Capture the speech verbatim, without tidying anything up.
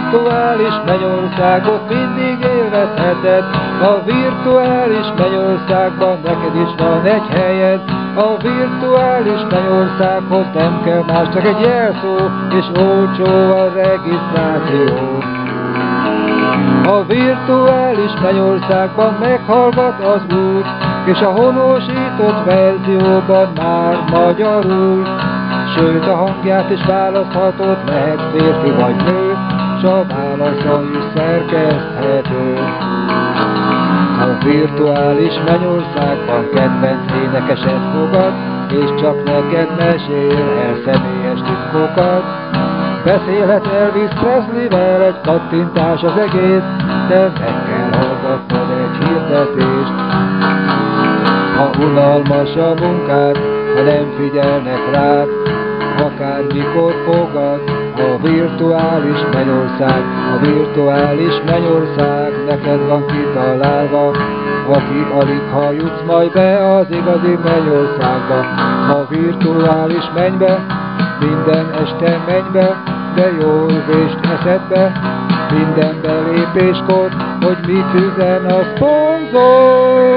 virtuális mennyországot mindig élvezheted. A virtuális mennyországban neked is van egy helyed. A virtuális mennyországhoz nem kell más, csak egy jelszó, és olcsó a regisztráció. A virtuális mennyországban meghallgat az Úr, és a honosított verzióban már magyarul. Sőt, a hangját is választhatod, lehet férfi vagy nő, s a válasza is szerkeszthető. A virtuális mennyországban kedvenc énekesed fogad, és csak neked mesél el személyes titkokat. Beszélhet Elvis Presleyvel, egy kattintás az egész, de meg kell hallgatnod egy hirdetést. Ha unalmas a munkád, ha nem figyelnek rád, akármikor fogad a virtuális mennyország. A virtuális mennyország neked van kitalálva, aki alig ha jutsz majd be az igazi mennyországba. A virtuális mennybe, minden este menj be, de jól vést eszedbe, minden belépéskor, hogy mit üzen a szponzor.